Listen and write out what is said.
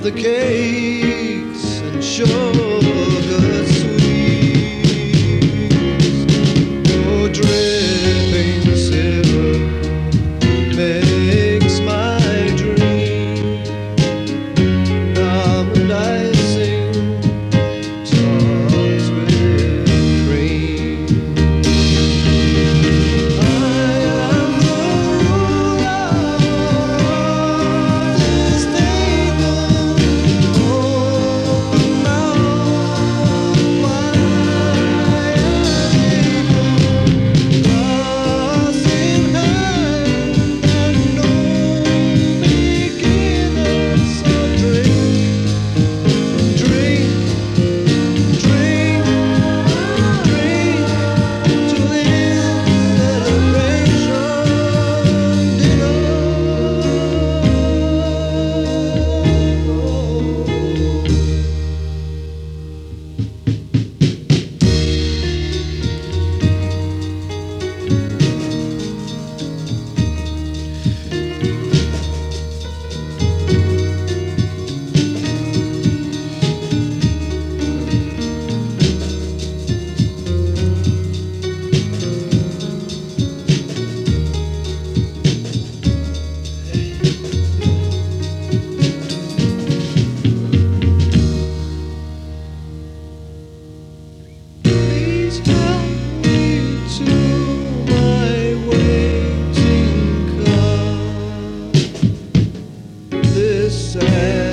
the cakes and sugar sweets. Oh, dripping syrup makes my dream. Almond icing topped with cream. I am the ruler of this table. Oh, now why glass in hand and no beginner. So drink, drink, drink, drink to this celebration dinner. Please help me to my waiting car. This sad